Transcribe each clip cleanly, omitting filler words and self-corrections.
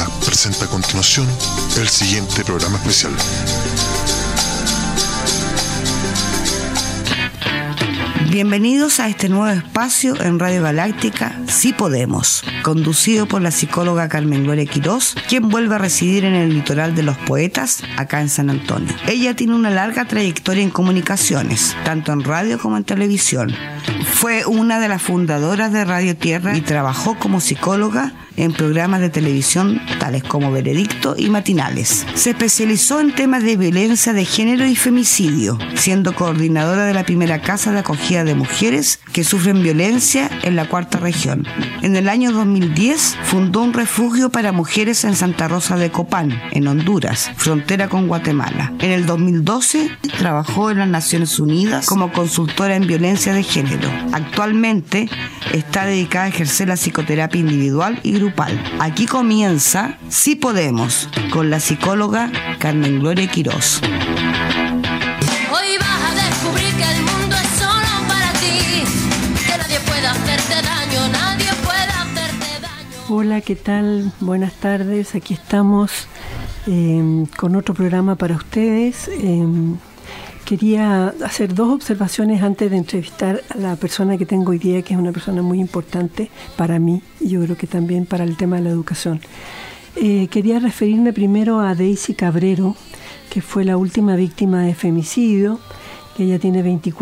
Gaceta presenta a continuación el siguiente programa especial. Bienvenidos a este nuevo espacio en Radio Galáctica, Sí Podemos, conducido por la psicóloga Carmen Gloria Quirós, quien vuelve a residir en el litoral de los poetas, acá en San Antonio. Ella tiene una larga trayectoria en comunicaciones, tanto en radio como en televisión. Fue una de las fundadoras de Radio Tierra y trabajó como psicóloga en programas de televisión tales como Veredicto y Matinales. Se especializó en temas de violencia de género y femicidio, siendo coordinadora de la primera casa de acogida de mujeres que sufren violencia en la Cuarta Región. En el año 2010 fundó un refugio para mujeres en Santa Rosa de Copán, en Honduras, frontera con Guatemala. En el 2012 trabajó en las Naciones Unidas como consultora en violencia de género. Actualmente está dedicada a ejercer la psicoterapia individual y grupal. Aquí comienza Sí Podemos, con la psicóloga Carmen Gloria Quirós. Hoy vas a descubrir que el mundo es solo para ti, que nadie puede hacerte daño, nadie puede hacerte daño. Hola, ¿qué tal? Buenas tardes, aquí estamos con otro programa para ustedes. Quería hacer dos observaciones antes de entrevistar a la persona que tengo hoy día, que es una persona muy importante para mí y yo creo que también para el tema de la educación. Quería referirme primero a Daisy Cabrero, que fue la última víctima de femicidio. Ella tenía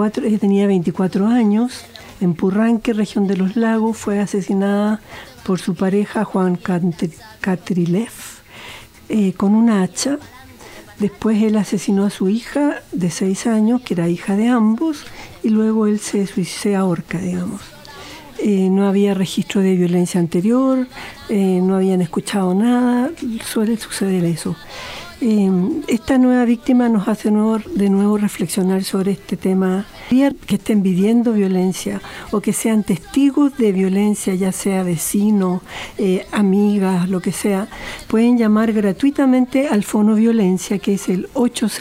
24 años, en Purranque, región de los Lagos. Fue asesinada por su pareja Juan Catrilev con una hacha. Después él asesinó a su hija de 6 años, que era hija de ambos, y luego él se ahorca, digamos. No había registro de violencia anterior, no habían escuchado nada, suele suceder eso. Esta nueva víctima nos hace de nuevo reflexionar sobre este tema. Que estén viviendo violencia o que sean testigos de violencia, ya sea vecinos, amigas, lo que sea, pueden llamar gratuitamente al Fono Violencia, que es el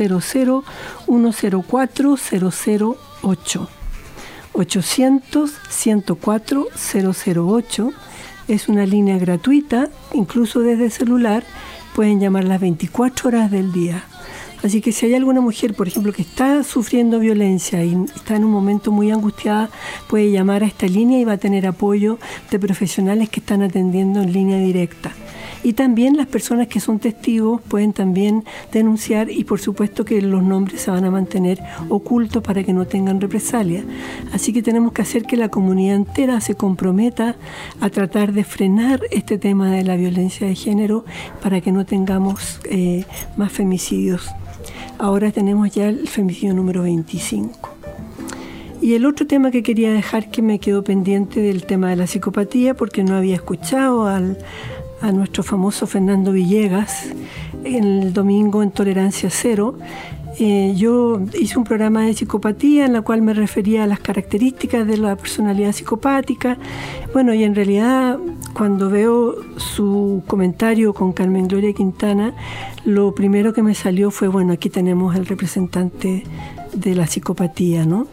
800-104-008. 800-104-008. Es una línea gratuita, incluso desde celular. Pueden llamar las 24 horas del día. Así que si hay alguna mujer, por ejemplo, que está sufriendo violencia y está en un momento muy angustiada, puede llamar a esta línea y va a tener apoyo de profesionales que están atendiendo en línea directa. Y también las personas que son testigos pueden también denunciar, y por supuesto que los nombres se van a mantener ocultos para que no tengan represalia. Así que tenemos que hacer que la comunidad entera se comprometa a tratar de frenar este tema de la violencia de género para que no tengamos más femicidios. Ahora tenemos ya el femicidio número 25. Y el otro tema que quería dejar, que me quedó pendiente, del tema de la psicopatía, porque no había escuchado a nuestro famoso Fernando Villegas el domingo en Tolerancia Cero. Yo hice un programa de psicopatía en la cual me refería a las características de la personalidad psicopática. Bueno, y en realidad cuando veo su comentario con Carmen Gloria Quintana, lo primero que me salió fue, bueno, aquí tenemos el representante de la psicopatía, ¿no?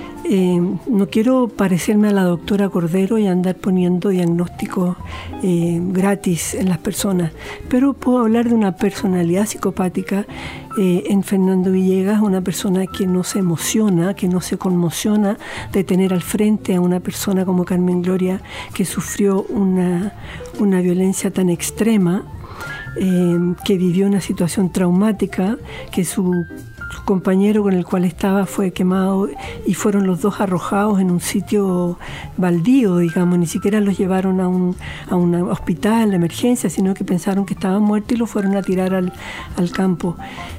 No quiero parecerme a la doctora Cordero y andar poniendo diagnósticos gratis en las personas, pero puedo hablar de una personalidad psicopática en Fernando Villegas, una persona que no se emociona, que no se conmociona de tener al frente a una persona como Carmen Gloria, que sufrió una violencia tan extrema, que vivió una situación traumática, que su compañero con el cual estaba fue quemado y fueron los dos arrojados en un sitio baldío, digamos. Ni siquiera los llevaron a un hospital de emergencia, sino que pensaron que estaban muertos y los fueron a tirar al campo.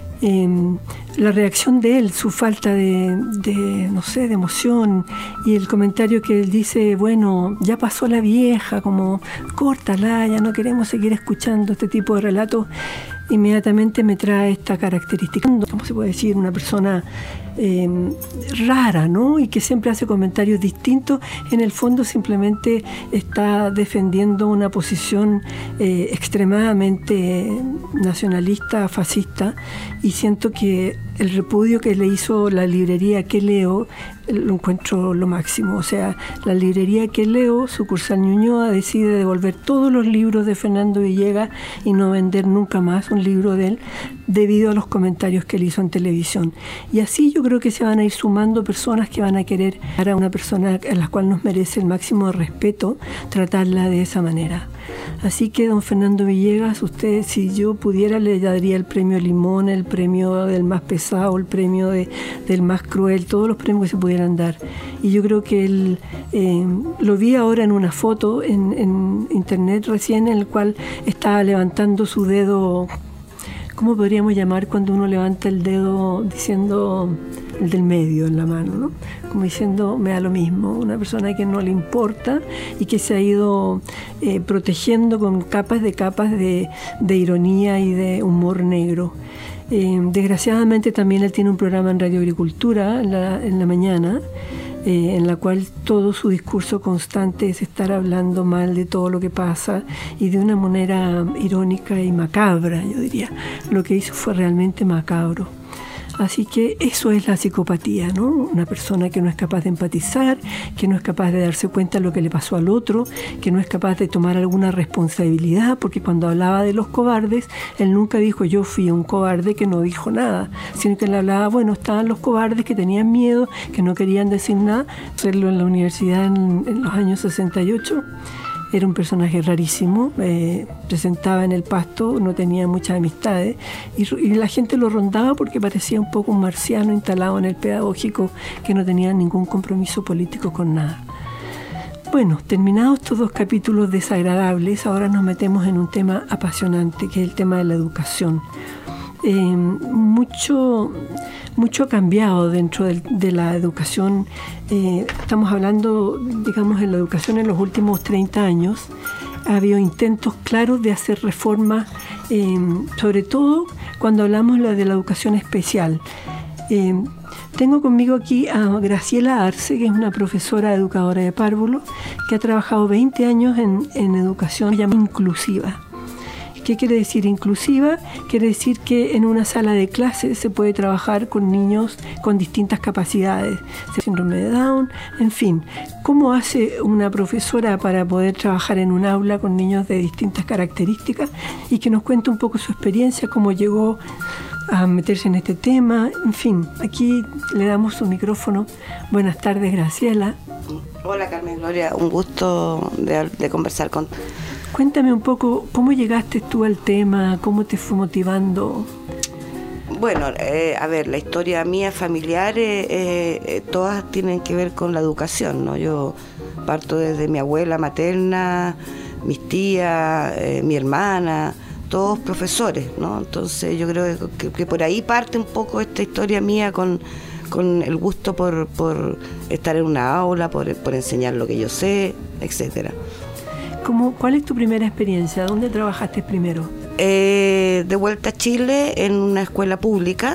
La reacción de él, su falta de emoción, y el comentario que él dice, bueno, ya pasó la vieja, como córtala, ya no queremos seguir escuchando este tipo de relatos, inmediatamente me trae esta característica. ¿Cómo se puede decir? Una persona rara, ¿no? Y que siempre hace comentarios distintos. En el fondo simplemente está defendiendo una posición extremadamente nacionalista, fascista, y siento que el repudio que le hizo la librería Que Leo lo encuentro lo máximo. O sea, la librería Que Leo, sucursal Ñuñoa, decide devolver todos los libros de Fernando Villegas y no vender nunca más un libro de él debido a los comentarios que él hizo en televisión. Y así yo creo que se van a ir sumando personas que van a querer a una persona a la cual nos merece el máximo de respeto, tratarla de esa manera. Así que, don Fernando Villegas, usted, si yo pudiera, le daría el premio Limón, el premio del más pesado, el premio del más cruel, todos los premios que se pudieran dar. Y yo creo que él, lo vi ahora en una foto en internet recién, en el cual estaba levantando su dedo. ¿Cómo podríamos llamar cuando uno levanta el dedo diciendo, el del medio en la mano, ¿no? Como diciendo, me da lo mismo, una persona que no le importa y que se ha ido protegiendo con capas de ironía y de humor negro. Desgraciadamente también él tiene un programa en Radio Agricultura en la mañana, en la cual todo su discurso constante es estar hablando mal de todo lo que pasa y de una manera irónica y macabra, yo diría. Lo que hizo fue realmente macabro. Así que eso es la psicopatía, ¿no? Una persona que no es capaz de empatizar, que no es capaz de darse cuenta de lo que le pasó al otro, que no es capaz de tomar alguna responsabilidad, porque cuando hablaba de los cobardes, él nunca dijo yo fui un cobarde que no dijo nada, sino que él hablaba, bueno, estaban los cobardes que tenían miedo, que no querían decir nada. Hacerlo en la universidad en los años 68. Era un personaje rarísimo, presentaba en el Pasto, no tenía muchas amistades y la gente lo rondaba porque parecía un poco un marciano instalado en el pedagógico que no tenía ningún compromiso político con nada. Bueno, terminados estos dos capítulos desagradables, ahora nos metemos en un tema apasionante, que es el tema de la educación. Mucho ha cambiado dentro de la educación. Estamos hablando, digamos, de la educación en los últimos 30 años. Ha habido intentos claros de hacer reformas, sobre todo cuando hablamos de la educación especial. Tengo conmigo aquí a Graciela Arce, que es una profesora educadora de párvulos, que ha trabajado 20 años en educación inclusiva. ¿Qué quiere decir inclusiva? Quiere decir que en una sala de clases se puede trabajar con niños con distintas capacidades, síndrome de Down, en fin. ¿Cómo hace una profesora para poder trabajar en un aula con niños de distintas características? Y que nos cuente un poco su experiencia, cómo llegó a meterse en este tema. En fin, aquí le damos su micrófono. Buenas tardes, Graciela. Hola, Carmen Gloria, un gusto de conversar con... Cuéntame un poco, ¿cómo llegaste tú al tema? ¿Cómo te fue motivando? Bueno, a ver, la historia mía familiar, todas tienen que ver con la educación, ¿no? Yo parto desde mi abuela materna, mis tías, mi hermana, todos profesores, ¿no? Entonces yo creo que por ahí parte un poco esta historia mía con el gusto por estar en una aula, por enseñar lo que yo sé, etcétera. ¿Cuál es tu primera experiencia? ¿Dónde trabajaste primero? De vuelta a Chile en una escuela pública,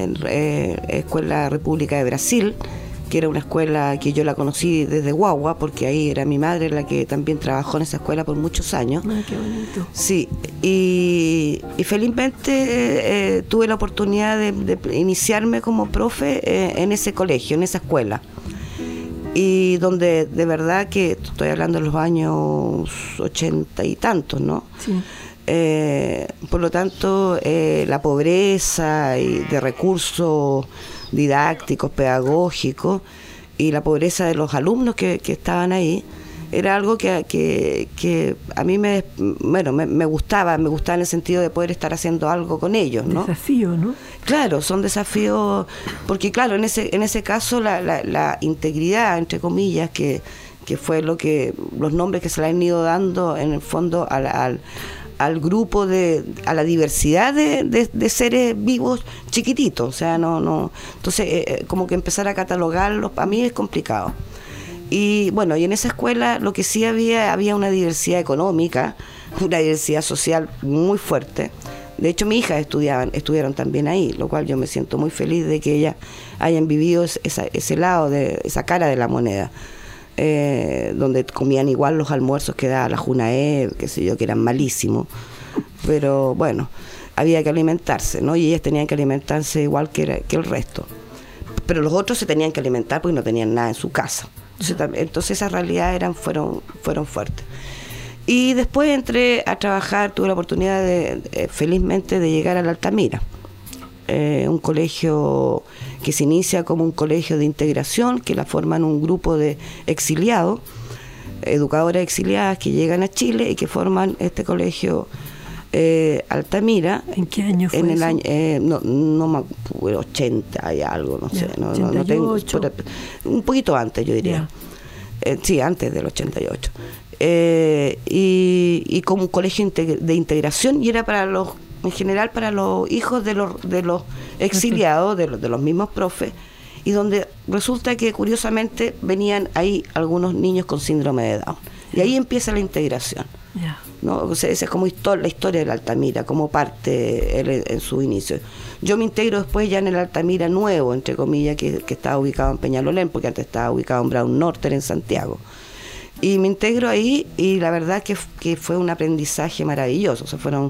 Escuela República de Brasil, que era una escuela que yo la conocí desde guagua, porque ahí era mi madre la que también trabajó en esa escuela por muchos años. Ah, qué bonito. Sí, y felizmente tuve la oportunidad de iniciarme como profe en ese colegio, en esa escuela. Y donde de verdad que estoy hablando de los años 80 y tantos, ¿no? Sí. Por lo tanto, la pobreza y de recursos didácticos, pedagógicos, y la pobreza de los alumnos que estaban ahí, era algo que a mí me gustaba en el sentido de poder estar haciendo algo con ellos, ¿no? Desafío, ¿no? Claro, son desafíos, porque claro, en ese caso la integridad, entre comillas, que fue los nombres que se le han ido dando en el fondo al grupo a la diversidad de seres vivos chiquititos, o sea, no entonces como que empezar a catalogarlos para mí es complicado. Y bueno, y en esa escuela lo que sí había una diversidad económica, una diversidad social muy fuerte. De hecho, mis hijas estudiaron también ahí, lo cual yo me siento muy feliz de que ellas hayan vivido ese lado, esa cara de la moneda, donde comían igual los almuerzos que daba la Junaed, qué sé yo, que eran malísimos. Pero bueno, había que alimentarse, ¿no? Y ellas tenían que alimentarse igual que el resto. Pero los otros se tenían que alimentar porque no tenían nada en su casa. Entonces esas realidades fueron fuertes. Y después entré a trabajar, tuve la oportunidad felizmente de llegar a la Altamira, un colegio que se inicia como un colegio de integración, que la forman un grupo de exiliados, educadoras exiliadas que llegan a Chile y que forman este colegio Altamira. ¿En qué año fue en el eso? año, no me acuerdo, 80 y algo, no sé, no tengo, un poquito antes, yo diría. Sí, antes del 88. Y como un colegio de integración, y era en general para los hijos de los exiliados, de los mismos profes, y donde resulta que curiosamente venían ahí algunos niños con síndrome de Down. Y ahí empieza la integración. ¿No? O sea, esa es como la historia de la Altamira, como parte en su inicio. Yo me integro después ya en el Altamira nuevo, entre comillas, que estaba ubicado en Peñalolén, porque antes estaba ubicado en Brown Norte, en Santiago. Y me integro ahí, y la verdad que fue un aprendizaje maravilloso. O sea, fueron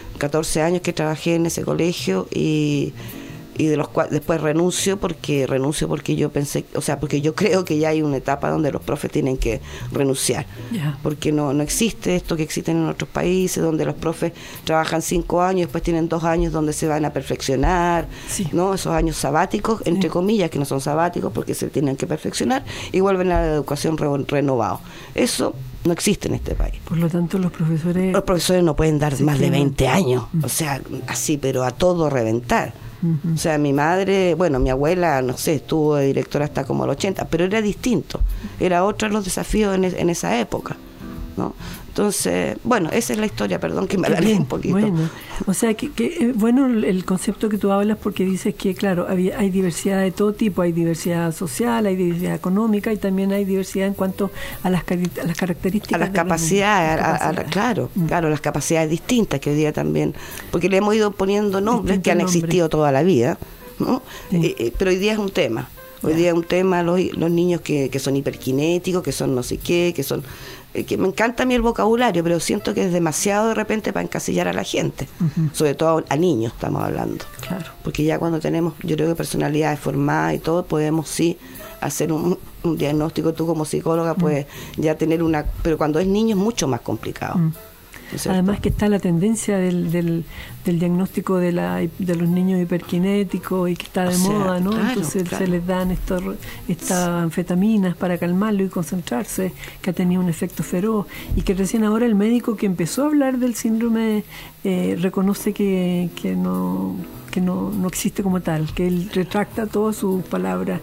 14 años que trabajé en ese colegio, y de los cuales después renuncio porque yo pensé, o sea, porque yo creo que ya hay una etapa donde los profes tienen que renunciar, porque no existe esto que existe en otros países, donde los profes trabajan 5 años y después tienen 2 años donde se van a perfeccionar, ¿no? Esos años sabáticos, entre comillas, que no son sabáticos porque se tienen que perfeccionar, y vuelven a la educación renovado. Eso no existe en este país. Por lo tanto, los profesores no pueden dar más de 20 años, o sea, así, pero a todo reventar. O sea, mi abuela, no sé, estuvo de directora hasta como el 80, pero era distinto, era otro los desafíos en esa época, ¿no? Entonces, esa es la historia, perdón que me alargué un poquito. Bueno, o sea, que bueno el concepto que tú hablas, porque dices que, claro, hay diversidad de todo tipo, hay diversidad social, hay diversidad económica, y también hay diversidad en cuanto a las características. A las capacidades, claro, las capacidades distintas que hoy día también, porque le hemos ido poniendo nombres que han existido toda la vida, ¿no? Pero hoy día es un tema. Hoy día es un tema los niños que son hiperkinéticos, que son no sé qué, que son... que me encanta a mí el vocabulario, pero siento que es demasiado de repente para encasillar a la gente, sobre todo a niños estamos hablando. Claro. Porque ya cuando tenemos, yo creo que personalidades formadas y todo, podemos sí hacer un diagnóstico. Tú como psicóloga puedes ya tener pero cuando es niño es mucho más complicado. Además que está la tendencia del diagnóstico de los niños hiperkinéticos, y que está de moda, ¿no? Claro, entonces se les dan estas anfetaminas para calmarlo y concentrarse, que ha tenido un efecto feroz, y que recién ahora el médico que empezó a hablar del síndrome reconoce que no existe como tal, que él retracta todas sus palabras.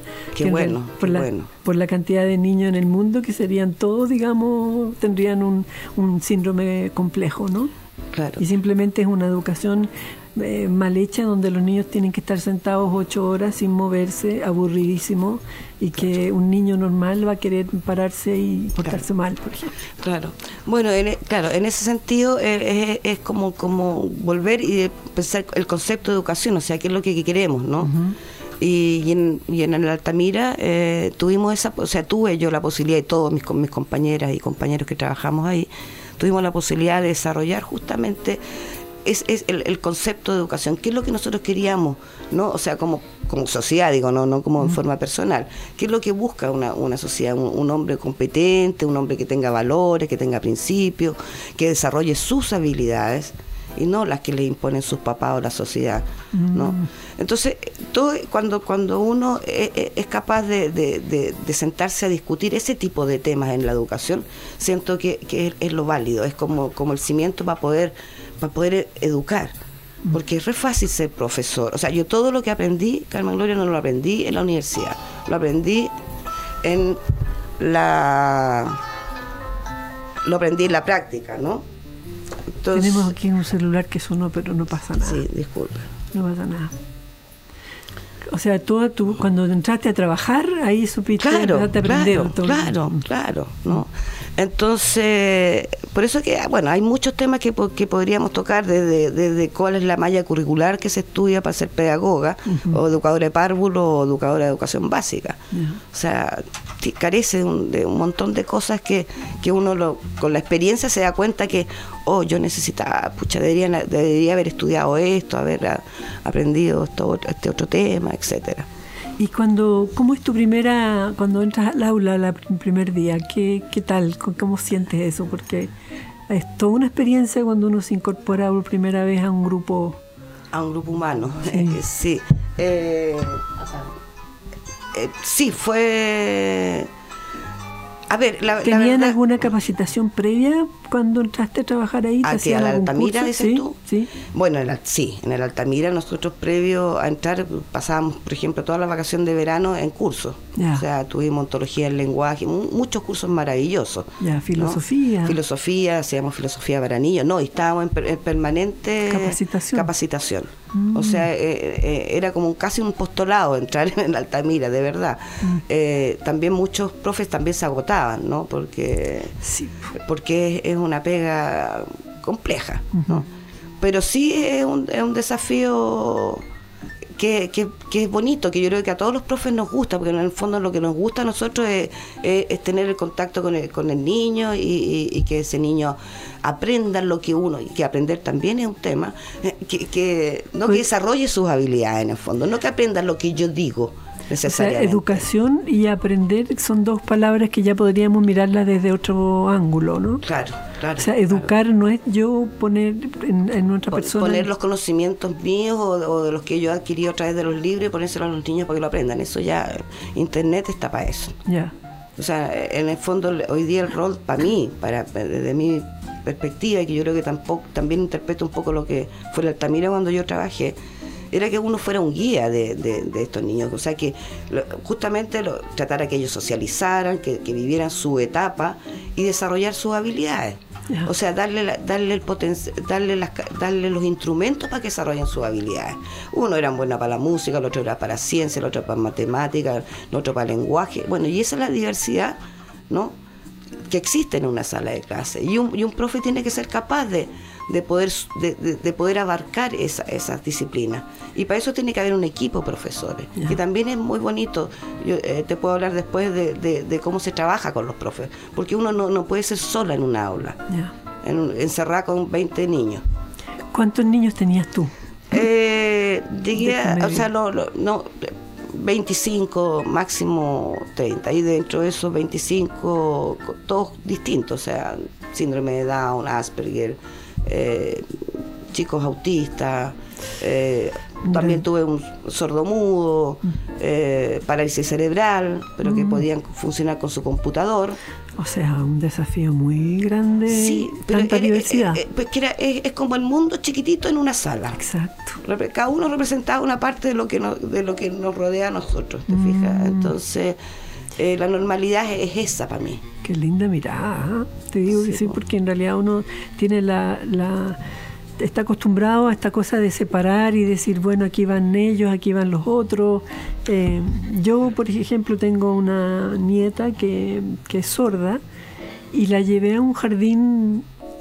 Por la cantidad de niños en el mundo que serían todos, digamos, tendrían un síndrome complejo, ¿no? Claro. Y simplemente es una educación mal hecha, donde los niños tienen que estar sentados 8 horas sin moverse, aburridísimo, y que un niño normal va a querer pararse y portarse mal, por ejemplo. Claro. Bueno, en ese sentido es como volver y pensar el concepto de educación, o sea, qué es lo que queremos, ¿no? Y en el Altamira tuve yo la posibilidad, y todos mis compañeras y compañeros que trabajamos ahí, tuvimos la posibilidad de desarrollar justamente es el concepto de educación, qué es lo que nosotros queríamos, ¿no? O sea, como sociedad, digo, no como en forma personal, qué es lo que busca una sociedad, un hombre competente, un hombre que tenga valores, que tenga principios, que desarrolle sus habilidades y no las que le imponen sus papás o la sociedad, ¿no? Entonces, todo cuando uno es capaz de sentarse a discutir ese tipo de temas en la educación, siento que es lo válido, es como el cimiento para poder educar, porque es re fácil ser profesor. O sea, yo todo lo que aprendí, Carmen Gloria, no lo aprendí en la universidad, lo aprendí en la práctica, ¿no? Entonces, tenemos aquí un celular que sonó, pero no pasa nada. Sí, disculpe. No pasa nada. O sea, tú cuando entraste a trabajar, ahí supiste, empezaste a aprender todo. Claro, ¿no? Entonces, por eso que, hay muchos temas que podríamos tocar, desde cuál es la malla curricular que se estudia para ser pedagoga, o educadora de párvulo, o educadora de educación básica. O sea, carece de un montón de cosas que uno con la experiencia se da cuenta que, yo necesitaba, debería haber estudiado esto, haber aprendido este otro tema, etcétera. Y ¿cómo es cuando entras al aula el primer día? ¿Qué tal? ¿Cómo sientes eso? Porque es toda una experiencia cuando uno se incorpora por primera vez a un grupo. A un grupo humano, sí. Sí. Sí, fue... A ver, ¿Tenían la verdad, alguna capacitación previa cuando entraste a trabajar ahí? ¿Aquí a la Altamira, dices tú? Sí. Bueno, en el Altamira nosotros previo a entrar pasábamos, por ejemplo, toda la vacación de verano en cursos. Ya. O sea, tuvimos ontología del lenguaje, muchos cursos maravillosos. Ya, filosofía. ¿No? Filosofía, hacíamos filosofía para niños, y estábamos en permanente capacitación. O sea, era como casi un postulado entrar en el Altamira, de verdad. También muchos profes también se agotaban, ¿no? Porque es una pega compleja, ¿no? Pero sí es un desafío que es bonito, que yo creo que a todos los profes nos gusta, porque en el fondo lo que nos gusta a nosotros es tener el contacto con el niño y que ese niño aprenda lo que uno, y que aprender también es un tema, que desarrolle sus habilidades en el fondo, no que aprenda lo que yo digo necesariamente. O sea, educación y aprender son dos palabras que ya podríamos mirarlas desde otro ángulo, ¿no? Claro. O sea, educar no es yo poner en otra persona. Poner los conocimientos míos o de los que yo he adquirido a través de los libros y ponérselos a los niños para que lo aprendan. Eso ya, Internet está para eso. Ya. O sea, en el fondo, hoy día el rol para mí, desde mi perspectiva, y que yo creo que también interpreto un poco lo que fue el Altamira cuando yo trabajé, era que uno fuera un guía de estos niños, o sea, que justamente tratara que ellos socializaran, que vivieran su etapa y desarrollar sus habilidades. Yeah. O sea, darle los instrumentos para que desarrollen sus habilidades. Uno era bueno para la música, el otro era para ciencia, el otro para matemáticas, el otro para lenguaje. Bueno, y esa es la diversidad, ¿no?, que existe en una sala de clase. Y un profe tiene que ser capaz de poder abarcar esas disciplinas. Y para eso tiene que haber un equipo de profesores, que también es muy bonito. Yo te puedo hablar después de cómo se trabaja con los profes, porque uno no puede ser sola en una aula, encerrada con 20 niños. ¿Cuántos niños tenías tú? Llegué o sea, no 25, máximo 30, y dentro de esos 25 todos distintos, o sea, síndrome de Down, Asperger, chicos autistas, también tuve un sordomudo, parálisis cerebral, pero que podían funcionar con su computador. O sea, un desafío muy grande. Sí, pero tanta diversidad. Es como el mundo chiquitito en una sala. Exacto. Cada uno representaba una parte de lo que nos rodea a nosotros, ¿te fijas? Entonces, la normalidad es esa para mí. Qué linda mirada, ¿eh? Te digo que sí, porque en realidad uno tiene está acostumbrado a esta cosa de separar y decir, bueno, aquí van ellos, aquí van los otros. Yo, por ejemplo, tengo una nieta que es sorda y la llevé a un jardín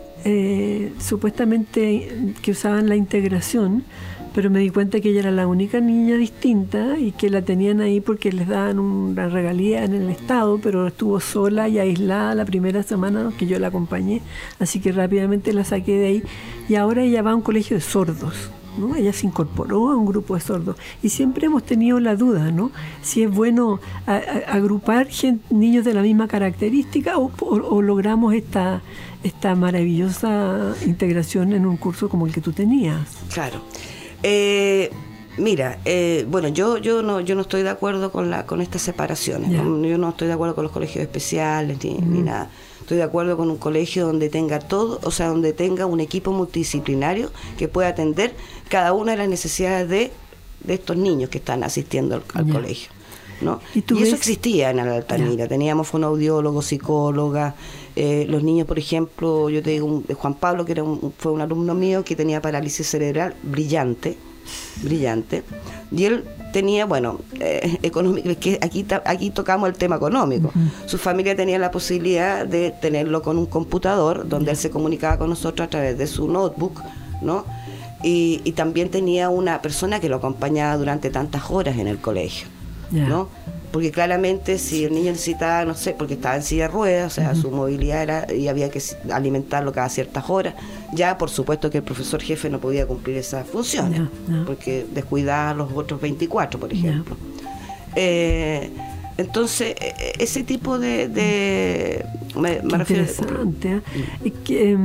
supuestamente que usaban la integración, pero me di cuenta que ella era la única niña distinta y que la tenían ahí porque les daban una regalía en el Estado, pero estuvo sola y aislada la primera semana que yo la acompañé, así que rápidamente la saqué de ahí y ahora ella va a un colegio de sordos, ¿no? Ella se incorporó a un grupo de sordos y siempre hemos tenido la duda, ¿no?, si es bueno agrupar niños de la misma característica o logramos esta maravillosa integración en un curso como el que tú tenías. Claro. Mira, bueno, yo no estoy de acuerdo con estas separaciones. Yo no estoy de acuerdo con los colegios especiales ni nada. Estoy de acuerdo con un colegio donde tenga todo, o sea, donde tenga un equipo multidisciplinario que pueda atender cada una de las necesidades de estos niños que están asistiendo al colegio, ¿no? Y eso existía en Altamira. Teníamos fonoaudiólogos, psicólogas, los niños, por ejemplo, yo te digo, de Juan Pablo, que fue un alumno mío que tenía parálisis cerebral brillante, y él tenía, bueno, económico, es que aquí tocamos el tema económico. Su familia tenía la posibilidad de tenerlo con un computador donde él se comunicaba con nosotros a través de su notebook, ¿no? Y también tenía una persona que lo acompañaba durante tantas horas en el colegio, ¿no? porque claramente si el niño necesitaba, no sé, porque estaba en silla de ruedas, o sea, su movilidad era, y había que alimentarlo cada ciertas horas, ya por supuesto que el profesor jefe no podía cumplir esas funciones, porque descuidaba a los otros 24, por ejemplo. Entonces, ese tipo de me refiero... Interesante, ¿eh?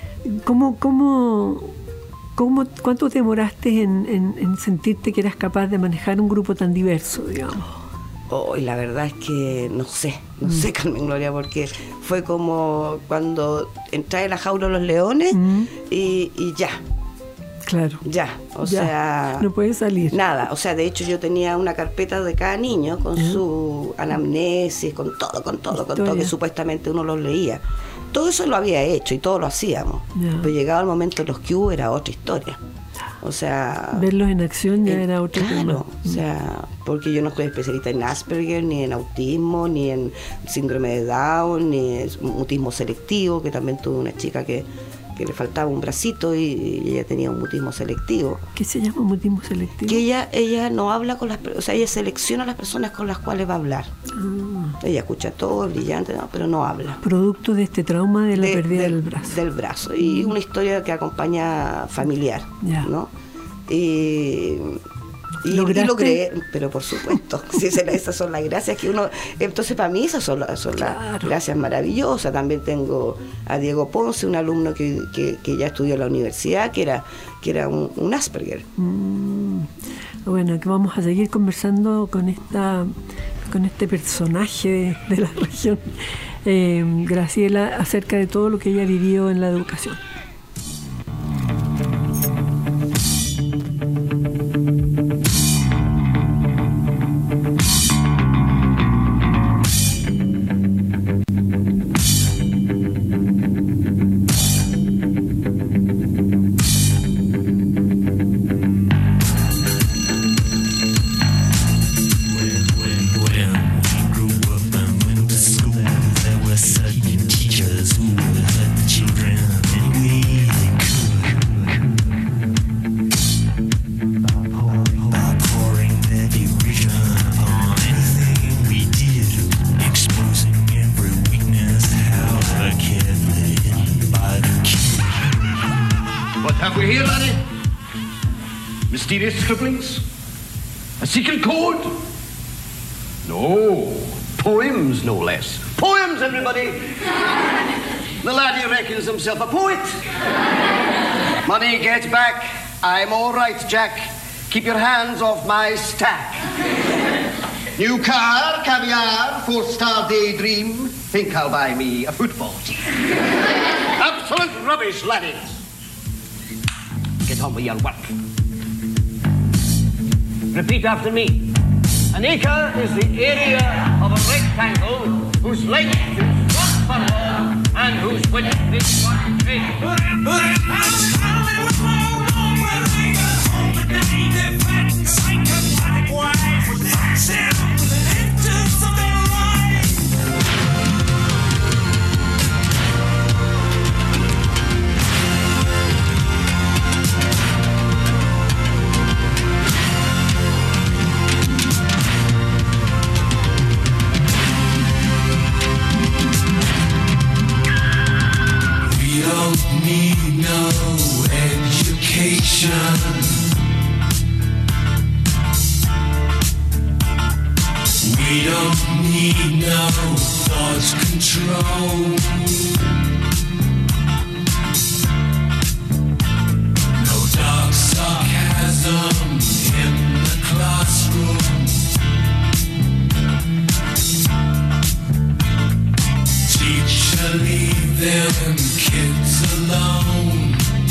¿Cuánto te demoraste en sentirte que eras capaz de manejar un grupo tan diverso, digamos? Y la verdad es que no sé, Carmen Gloria, porque fue como cuando entré en la jaula de los leones y ya. Claro. Ya, sea... No puede salir. Nada, o sea, de hecho yo tenía una carpeta de cada niño con su anamnesis, con todo, que supuestamente uno los leía. Todo eso lo había hecho y todo lo hacíamos. Pero llegado el momento de los Q era otra historia. O sea... Verlos en acción ya era otro tema. Claro, o sea, porque yo no soy especialista en Asperger, ni en autismo, ni en síndrome de Down, ni en mutismo selectivo, que también tuve una chica que le faltaba un bracito y ella tenía un mutismo selectivo. ¿Qué se llama mutismo selectivo? Que ella no habla con las personas, o sea, ella selecciona a las personas con las cuales va a hablar. Ella escucha todo, es brillante, pero no habla. Producto de este trauma de la pérdida del brazo. Del brazo. Y una historia que acompaña familiar, ¿no? Y logré, pero por supuesto, sí, esas son las gracias que uno... Entonces para mí esas son las gracias maravillosas. También tengo a Diego Ponce, un alumno que ya estudió en la universidad, que era un Asperger. Bueno, que vamos a seguir conversando con este personaje de la región, Graciela, acerca de todo lo que ella vivió en la educación. Mysterious scribblings? A secret code? No. Poems, no less. Poems, everybody! The laddie reckons himself a poet. Money, get back. I'm all right, Jack. Keep your hands off my stack. New car, caviar, 4-star daydream. Think I'll buy me a football team. Absolute rubbish, laddies. Get on with your work. Repeat after me. An acre is the area of a rectangle whose length is 1 furlong and whose width is 1 cubit. Need no education. We don't need no thought control. No dark sarcasm in the classroom. Teacher, leave them kids alone.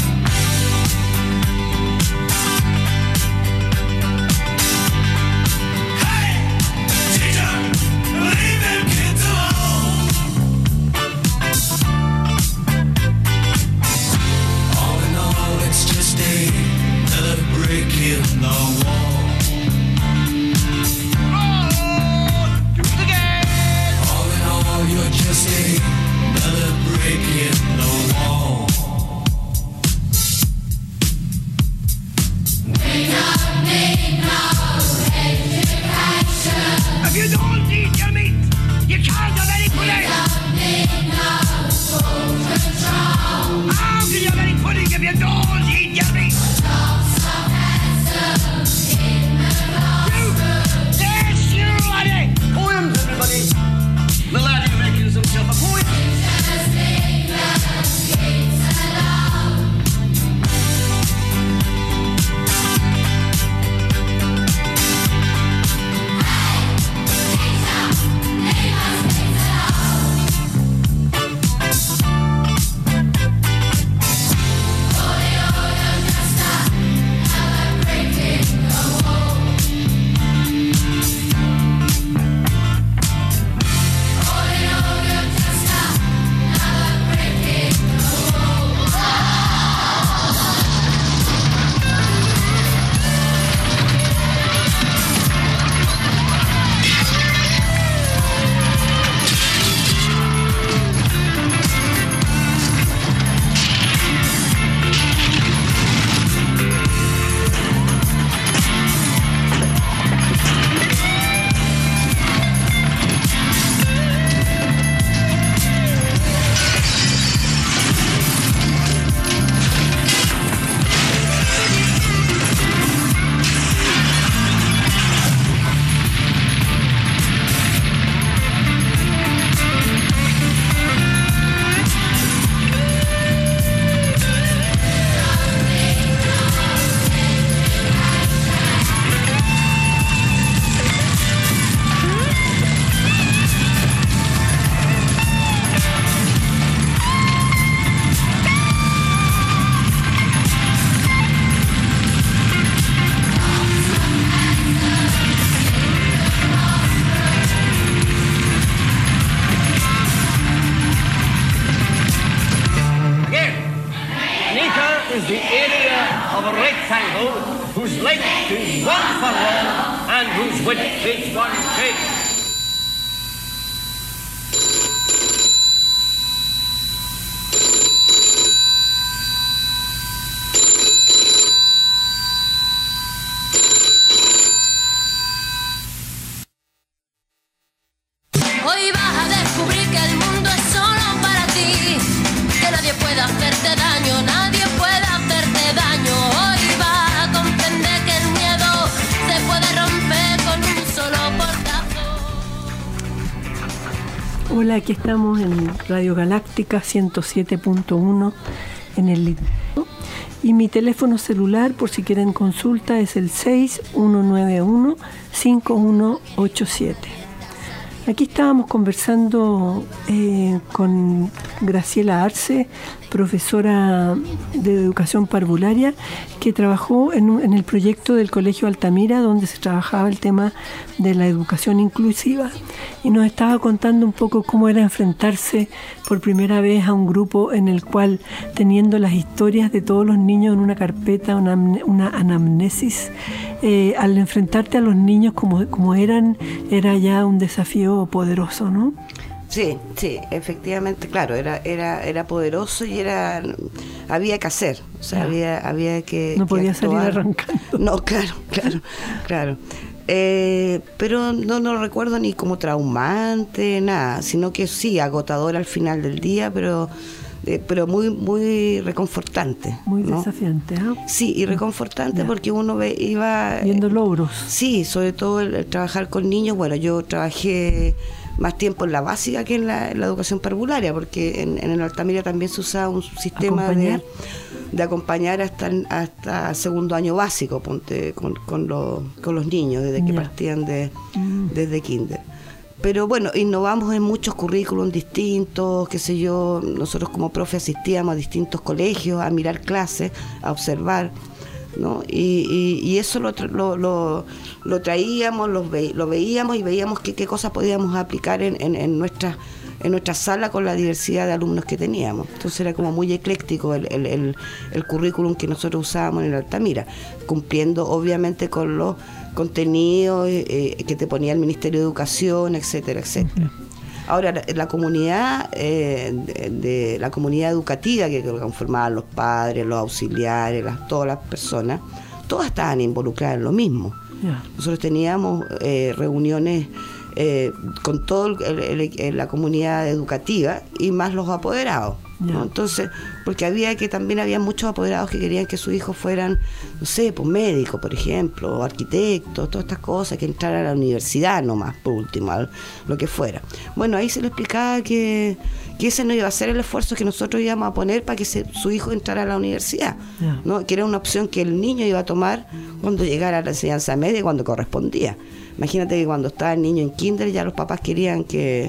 Hey, teacher, leave them kids alone. whose wit is one cake. Hoy vas a descubrir que el mundo es solo para ti, que nadie puede hacerte daño, nadie puede hacerte daño. Hoy vas a comprender que el miedo se puede romper con un solo portazo. Hola, aquí estamos en Radio Galáctica 107.1 en el Litro. Y mi teléfono celular, por si quieren consulta, es el 6191-5187. Aquí estábamos conversando con Graciela Arce, profesora de educación parvularia, que trabajó en el proyecto del Colegio Altamira, donde se trabajaba el tema de la educación inclusiva, y nos estaba contando un poco cómo era enfrentarse por primera vez a un grupo en el cual, teniendo las historias de todos los niños en una carpeta, una anamnesis, al enfrentarte a los niños como eran, era ya un desafío poderoso, ¿no? Sí, efectivamente, claro, era poderoso y había que hacer, o sea, había que no podía actuar. Salir arrancando. No, claro. Pero no recuerdo ni como traumante, nada, sino que sí, agotador al final del día, pero muy reconfortante. Muy ¿no? desafiante, ¿ah? Sí, y reconfortante porque uno iba... viendo logros. Sí, sobre todo el trabajar con niños. Bueno, yo trabajé más tiempo en la básica que en la educación parvularia, porque en el Altamira también se usaba un sistema de acompañar hasta segundo año básico, ponte con los niños, desde que partían desde kinder. Pero bueno, innovamos en muchos currículums distintos, qué sé yo, nosotros como profe asistíamos a distintos colegios a mirar clases, a observar, ¿no? Y eso lo traíamos, lo veíamos y veíamos qué cosas podíamos aplicar en nuestra sala con la diversidad de alumnos que teníamos. Entonces era como muy ecléctico el currículum que nosotros usábamos en el Altamira, cumpliendo obviamente con los contenidos que te ponía el Ministerio de Educación, etcétera. Ahora, la comunidad la comunidad educativa que conformaban los padres, los auxiliares, todas las personas, todas estaban involucradas en lo mismo. Nosotros teníamos reuniones con toda la comunidad educativa y más los apoderados, ¿no? Entonces, porque también había muchos apoderados que querían que sus hijos fueran, no sé, pues médicos, por ejemplo, o arquitectos, todas estas cosas, que entraran a la universidad nomás, por último, lo que fuera. Bueno, ahí se le explicaba que ese no iba a ser el esfuerzo que nosotros íbamos a poner para que su hijo entrara a la universidad, ¿no? Que era una opción que el niño iba a tomar cuando llegara a la enseñanza media, cuando correspondía. Imagínate que cuando estaba el niño en kinder ya los papás querían que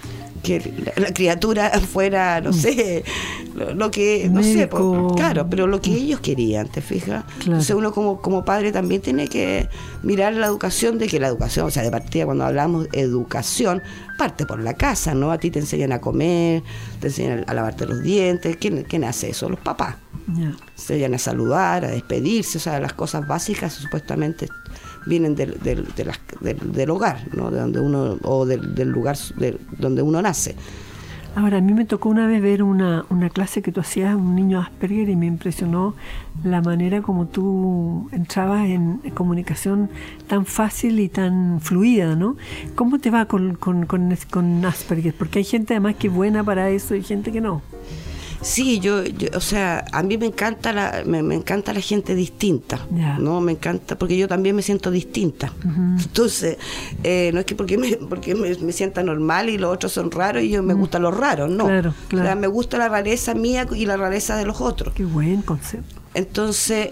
la criatura fuera, no sé, lo que, no sé, claro, pero lo que ellos querían, ¿te fijas? Claro. Entonces uno como padre también tiene que mirar la educación, de que la educación, o sea, de partida cuando hablamos de educación, parte por la casa, ¿no? A ti te enseñan a comer, te enseñan a lavarte los dientes, ¿quién hace eso? Los papás. Te enseñan a saludar, a despedirse, o sea, las cosas básicas supuestamente vienen del hogar, ¿no? De donde uno, o del lugar donde uno nace. Ahora, a mí me tocó una vez ver una clase que tú hacías a un niño Asperger y me impresionó la manera como tú entrabas en comunicación tan fácil y tan fluida, ¿no? ¿Cómo te va con Asperger? Porque hay gente además que es buena para eso y gente que no. Sí, yo o sea, a mí me encanta me encanta la gente distinta, ¿no? Me encanta, porque yo también me siento distinta. Entonces, no es que porque me sienta normal y los otros son raros y yo me gustan los raros, no. Claro. O sea, me gusta la rareza mía y la rareza de los otros. Qué buen concepto. Entonces,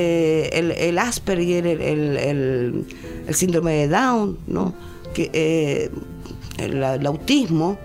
el Asperger, el síndrome de Down, ¿no? Que el autismo,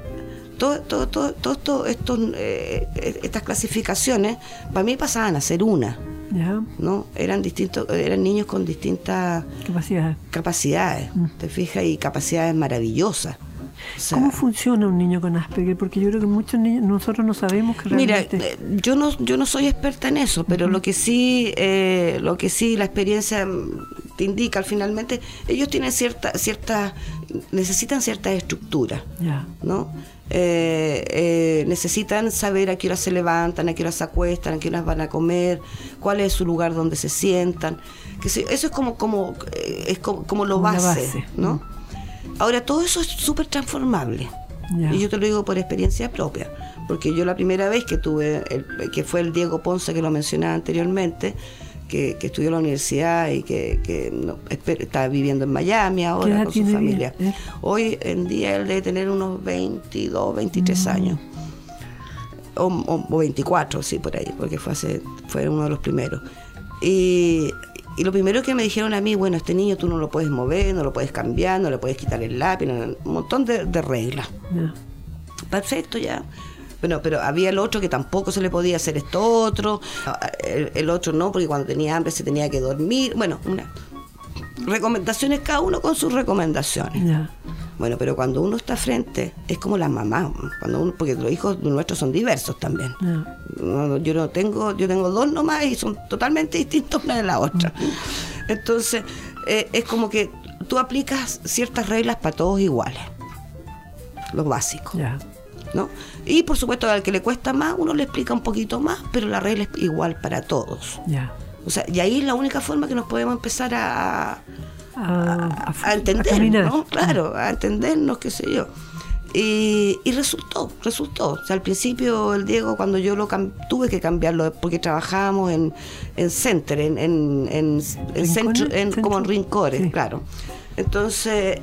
estas clasificaciones para mí pasaban a ser una, ¿no? Eran niños con distintas capacidades, ¿te fijas? Y capacidades maravillosas. O sea, ¿cómo funciona un niño con Asperger? Porque yo creo que muchos niños, nosotros no sabemos que realmente... Mira, yo no soy experta en eso, pero lo que sí la experiencia te indica finalmente, ellos tienen necesitan cierta estructura, ¿no? Necesitan saber a qué horas se levantan, a qué horas se acuestan, a qué horas van a comer, cuál es su lugar donde se sientan, eso es como lo base, ¿no? Ahora todo eso es súper transformable, y yo te lo digo por experiencia propia, porque yo la primera vez que tuve, que fue el Diego Ponce, que lo mencionaba anteriormente, que estudió en la universidad y que está viviendo en Miami ahora con su familia. Hoy en día él debe tener unos 22, 23 años. O 24, sí, por ahí, porque fue uno de los primeros. Y lo primero que me dijeron a mí, bueno, este niño tú no lo puedes mover, no lo puedes cambiar, no le puedes quitar el lápiz, un montón de reglas. Perfecto, ya. Bueno, pero había el otro que tampoco se le podía hacer esto otro, el otro no, porque cuando tenía hambre se tenía que dormir. Bueno, recomendaciones, cada uno con sus recomendaciones. Bueno, pero cuando uno está frente, es como la mamá, porque los hijos nuestros son diversos también. Yo tengo 2 nomás y son totalmente distintos una de la otra. Entonces, es como que tú aplicas ciertas reglas para todos iguales, los básicos. ¿No? Y por supuesto al que le cuesta más uno le explica un poquito más, pero la regla es igual para todos. O sea, y ahí es la única forma que nos podemos empezar a entender, ¿no? Claro, a entendernos, qué sé yo. Y resultó. O sea, al principio el Diego, cuando yo tuve que cambiarlo, porque trabajábamos en center, en centro, como en rincones, claro. Entonces,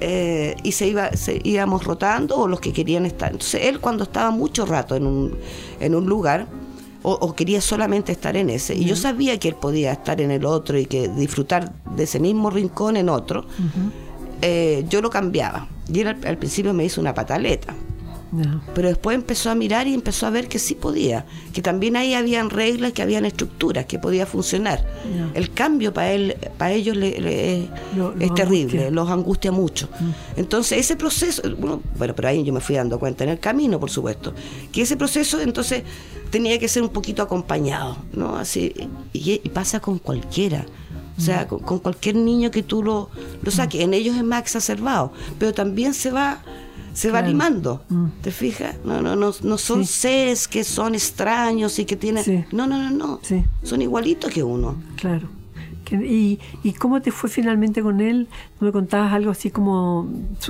y íbamos rotando, o los que querían estar. Entonces, él cuando estaba mucho rato en un lugar, o quería solamente estar en ese, y yo sabía que él podía estar en el otro y que disfrutar de ese mismo rincón en otro, yo lo cambiaba. Y él al principio me hizo una pataleta. Pero después empezó a mirar y empezó a ver que sí podía, que también ahí habían reglas, que habían estructuras, que podía funcionar. El cambio para ellos es terrible, los angustia mucho. Entonces ese proceso, bueno, pero ahí yo me fui dando cuenta en el camino, por supuesto, que ese proceso entonces tenía que ser un poquito acompañado, ¿no? Así, y pasa con cualquiera. O sea, con cualquier niño que tú lo saques, en ellos es más exacerbado, pero también se va animando, ¿te fijas? No son seres que son extraños y que tienen... No. Son igualitos que uno. Claro. ¿Y cómo te fue finalmente con él? ¿Tú me contabas algo así como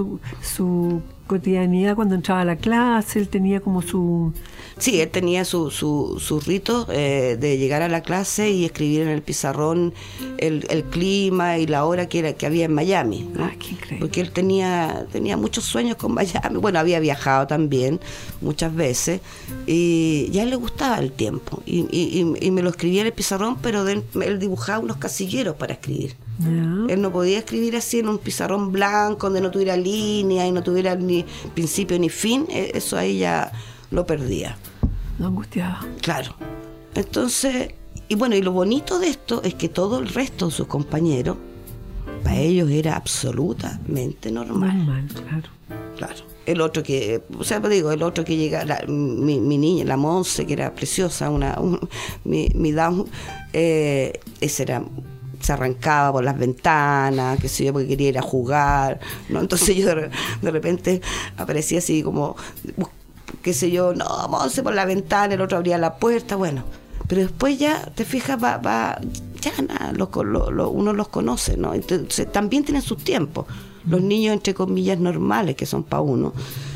su cotidianidad cuando entraba a la clase? Él tenía como su... Sí, él tenía su rito de llegar a la clase y escribir en el pizarrón el clima y la hora que había en Miami, ¿no? Qué increíble. Porque él tenía muchos sueños con Miami. Bueno, había viajado también muchas veces y ya le gustaba el tiempo. Y me lo escribía en el pizarrón, pero él dibujaba unos casilleros para escribir. Él no podía escribir así en un pizarrón blanco donde no tuviera línea y no tuviera ni principio ni fin. Eso ahí ya lo perdía. Lo angustiaba. Claro. Entonces, y lo bonito de esto es que todo el resto de sus compañeros, para ellos era absolutamente normal. Claro. El otro que, el otro que llega, mi niña, la Monse, que era preciosa, mi Down, ese era... se arrancaba por las ventanas, qué sé yo, porque quería ir a jugar, ¿no? Entonces yo de repente aparecía así como, qué sé yo, no, Monse por la ventana, el otro abría la puerta, bueno. Pero después ya, te fijas, ya nada, uno los conoce, ¿no? Entonces también tienen sus tiempos. Los niños, entre comillas, normales, que son para uno,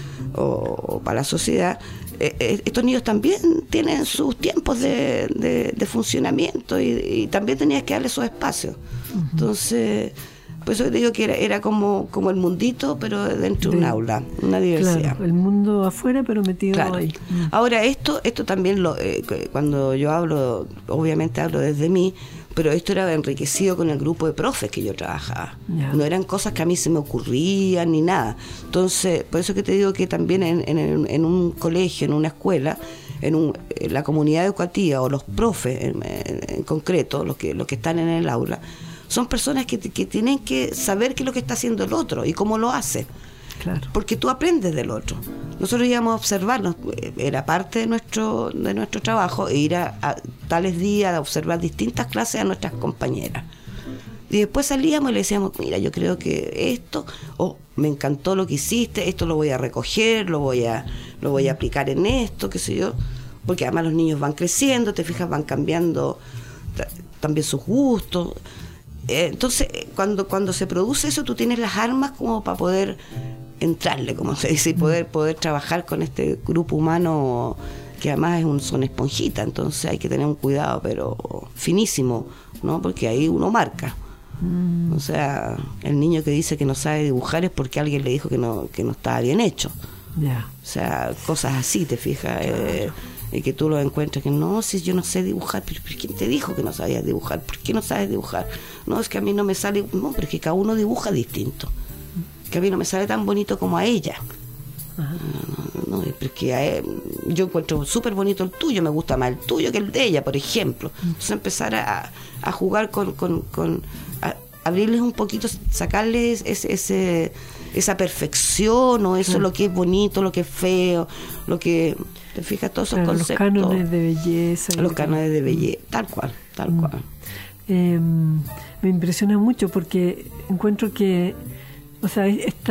o para la sociedad, estos niños también tienen sus tiempos de funcionamiento y también tenías que darle esos espacios. Entonces, por eso te digo que era como el mundito, pero dentro de un aula, una diversidad. Claro, el mundo afuera, pero metido ahí. Ahora, esto también, cuando yo hablo, obviamente hablo desde mí, pero esto era enriquecido con el grupo de profes que yo trabajaba. No eran cosas que a mí se me ocurrían ni nada. Entonces, por eso que te digo que también en un colegio, en una escuela, en la comunidad educativa o los profes en concreto, los que están en el aula, son personas que tienen que saber qué es lo que está haciendo el otro y cómo lo hace. Claro. Porque tú aprendes del otro. Nosotros íbamos a observarnos, era parte de nuestro trabajo, ir a tales días a observar distintas clases a nuestras compañeras. Y después salíamos y le decíamos, mira, yo creo que esto, me encantó lo que hiciste, esto lo voy a recoger, lo voy a aplicar en esto, qué sé yo. Porque además los niños van creciendo, te fijas, van cambiando también sus gustos. Entonces, cuando se produce eso, tú tienes las armas como para poder entrarle, como se dice, y poder trabajar con este grupo humano que además son esponjitas, entonces hay que tener un cuidado, pero finísimo, ¿no? Porque ahí uno marca. O sea, el niño que dice que no sabe dibujar es porque alguien le dijo que no estaba bien hecho. Ya. O sea, cosas así, te fijas, y que tú lo encuentras que no, si yo no sé dibujar, pero ¿quién te dijo que no sabías dibujar? ¿Por qué no sabes dibujar? No, es que a mí no me sale, no, pero es que cada uno dibuja distinto, que a mí no me sale tan bonito como a ella. No, porque yo encuentro súper bonito el tuyo, me gusta más el tuyo que el de ella, por ejemplo. Entonces empezar a jugar a abrirles un poquito, sacarles esa perfección, o eso, lo que es bonito, lo que es feo, lo que, te fijas, todos esos conceptos. Los cánones de belleza. Los cánones de belleza, tal cual. Me impresiona mucho porque encuentro que, o sea,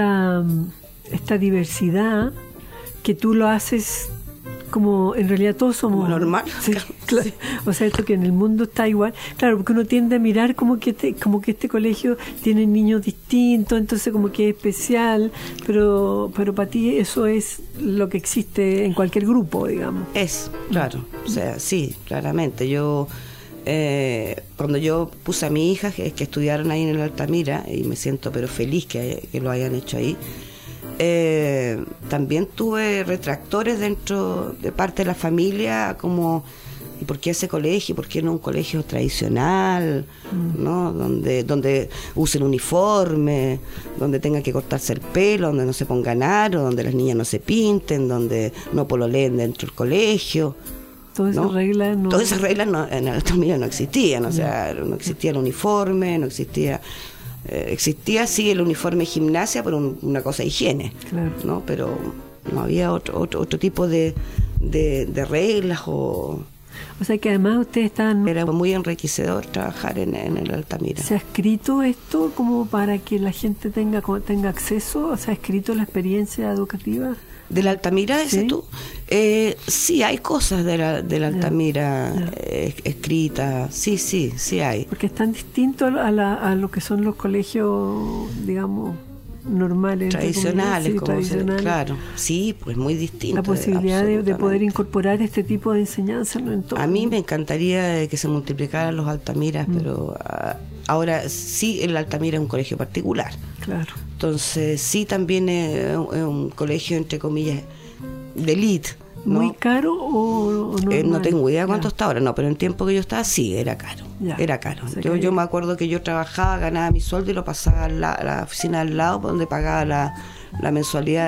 esta diversidad que tú lo haces como en realidad todos somos como normal. Sí, claro. O sea, esto que en el mundo está igual, claro, porque uno tiende a mirar como que este colegio tiene niños distintos, entonces como que es especial, pero para ti eso es lo que existe en cualquier grupo, digamos. Es, claro, o sea, sí, claramente. Yo cuando yo puse a mi hija que estudiaron ahí en el Altamira, y me siento pero feliz que lo hayan hecho ahí, también tuve retractores dentro de parte de la familia, como ¿y por qué ese colegio? ¿Por qué no un colegio tradicional? ¿No? Donde usen uniforme, donde tengan que cortarse el pelo, donde no se pongan aro, donde las niñas no se pinten, donde no pololeen dentro del colegio. Todas esas reglas no... Todas esas reglas en el Altamira no existían, o sea, no existía el uniforme, no existía... existía sí el uniforme de gimnasia por una cosa de higiene, claro, ¿no? Pero no había otro tipo de reglas o sea que además ustedes están... Era muy enriquecedor trabajar en el Altamira. ¿Se ha escrito esto como para que la gente tenga acceso? ¿Se ha escrito la experiencia educativa? ¿Del Altamira, dices ¿Sí? tú? Sí, hay cosas del Altamira escritas, sí hay. Porque es tan distinto a lo que son los colegios, digamos, normales. Tradicionales, tradicionales. Claro, sí, pues muy distinto. La posibilidad de poder incorporar este tipo de enseñanza en el entorno. A mí me encantaría que se multiplicaran los Altamiras, pero ahora sí el Altamira es un colegio particular. Claro. Entonces sí también es un colegio, entre comillas, de élite, ¿no? ¿Muy caro o no? No tengo idea cuánto está ahora, no, pero en el tiempo que yo estaba sí, era caro. Ya. Era caro. O sea Yo me acuerdo que yo trabajaba, ganaba mi sueldo y lo pasaba a la oficina al lado donde pagaba la mensualidad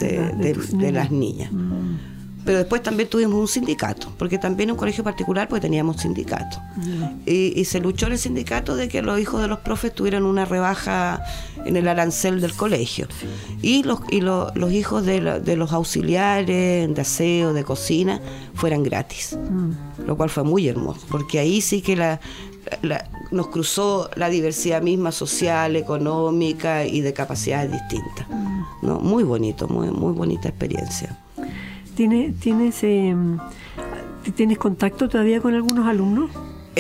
de las niñas. Pero después también tuvimos un sindicato, porque también en un colegio particular pues teníamos sindicato. Y se luchó en el sindicato de que los hijos de los profes tuvieran una rebaja en el arancel del colegio. Y los hijos de los auxiliares de aseo, de cocina, fueran gratis. Lo cual fue muy hermoso, porque ahí sí que nos cruzó la diversidad misma social, económica y de capacidades distintas. ¿No? Muy bonito, muy bonita experiencia. ¿Tienes contacto todavía con algunos alumnos?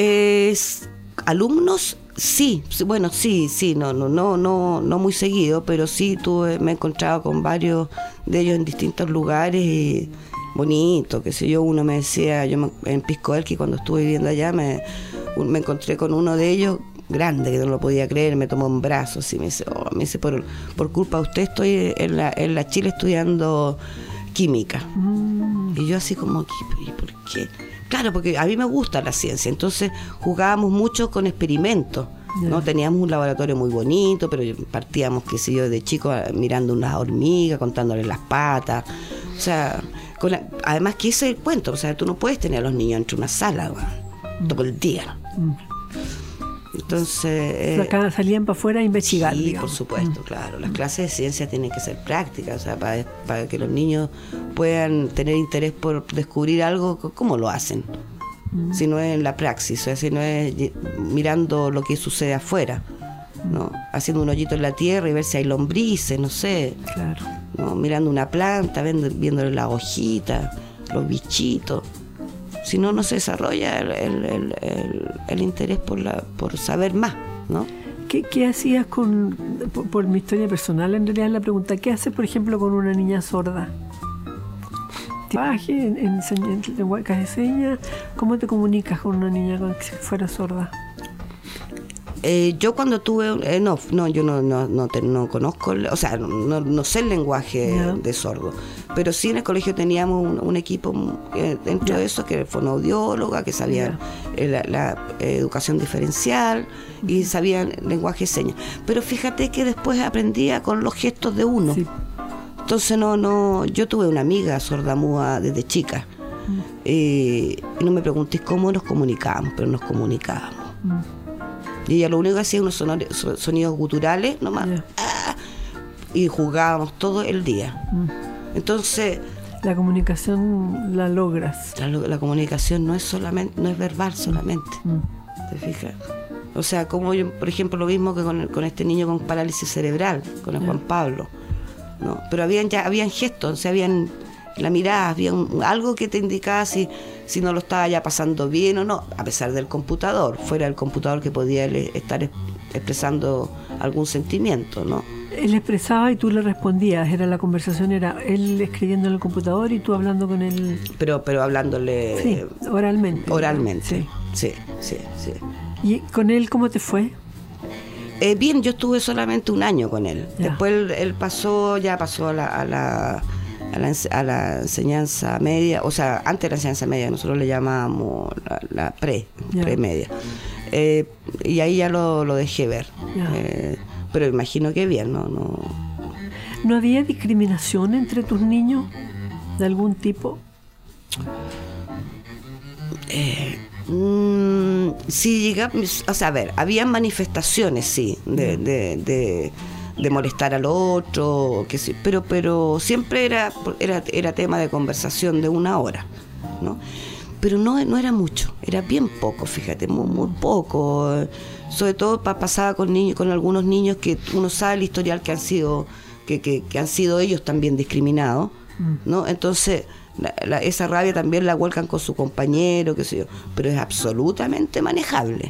Alumnos, sí, bueno, sí, no muy seguido, pero sí me he encontrado con varios de ellos en distintos lugares y bonito, qué sé yo. Uno me decía, en Pisco Elqui, cuando estuve viviendo allá, me encontré con uno de ellos grande, que no lo podía creer, me tomó en brazos y me dice, por culpa de usted estoy en la Chile estudiando química. Y yo así como, ¿y por qué? Claro, porque a mí me gusta la ciencia, entonces jugábamos mucho con experimentos, ¿no? Teníamos un laboratorio muy bonito, pero partíamos, qué sé yo, de chicos mirando unas hormigas, contándoles las patas, o sea, además que ese es el cuento, o sea, tú no puedes tener a los niños entre una sala, todo el día. Entonces acá salían para afuera a investigar. Sí, digamos. por supuesto, claro. Las clases de ciencia tienen que ser prácticas, o sea, para que los niños puedan tener interés por descubrir algo. ¿Cómo lo hacen? sino en la praxis, o sea, sino es mirando lo que sucede afuera, ¿no? Haciendo un hoyito en la tierra y ver si hay lombrices, no sé, Claro. ¿no? Mirando una planta, viéndole las hojitas, los bichitos. Si no, no se desarrolla el interés por saber más, ¿no? ¿Qué hacías por mi historia personal, en realidad la pregunta, ¿qué haces, por ejemplo, con una niña sorda? ¿En lenguaje de señas? ¿Cómo te comunicas con una niña que fuera sorda? Yo cuando tuve... yo no conozco, o sea, no sé el lenguaje de sordo, pero sí en el colegio teníamos un equipo dentro de eso, que era fonoaudióloga, que sabía la educación diferencial y sabían lenguaje de señas. Pero fíjate que después aprendía con los gestos de uno. Sí. Entonces yo tuve una amiga sorda-muda desde chica, y no me preguntéis cómo nos comunicábamos, pero nos comunicábamos. Y ella lo único que hacía unos sonidos guturales nomás, y jugábamos todo el día. Por La comunicación la logras. La comunicación no es verbal solamente. ¿Te fijas? O sea, como yo, por ejemplo, lo mismo que con este niño con parálisis cerebral, con el Juan Pablo, ¿no? Pero habían gestos, o sea, habían la mirada, había algo que te indicaba si no lo estaba ya pasando bien o no, a pesar del computador, fuera del computador que podía estar expresando algún sentimiento, ¿no? Él expresaba y tú le respondías, la conversación era él escribiendo en el computador y tú hablando con él. Pero hablándole... Sí, oralmente. Oralmente, sí. ¿Y con él cómo te fue? Bien, yo estuve solamente un año con él. Ya. Después él pasó a la enseñanza media, o sea, antes de la enseñanza media, nosotros le llamábamos la pre-media. Y ahí ya lo dejé ver. Pero imagino que bien, ¿No había discriminación entre tus niños de algún tipo? Sí, llegamos, o sea, a ver, había manifestaciones, sí, de molestar al otro, que sí, pero siempre era tema de conversación de una hora, ¿no? Pero no era mucho, era bien poco, fíjate, muy poco. Sobre todo pasaba con algunos niños que uno sabe el historial que han sido ellos también discriminados, ¿no? Entonces esa rabia también la vuelcan con su compañero, qué sé yo, pero es absolutamente manejable,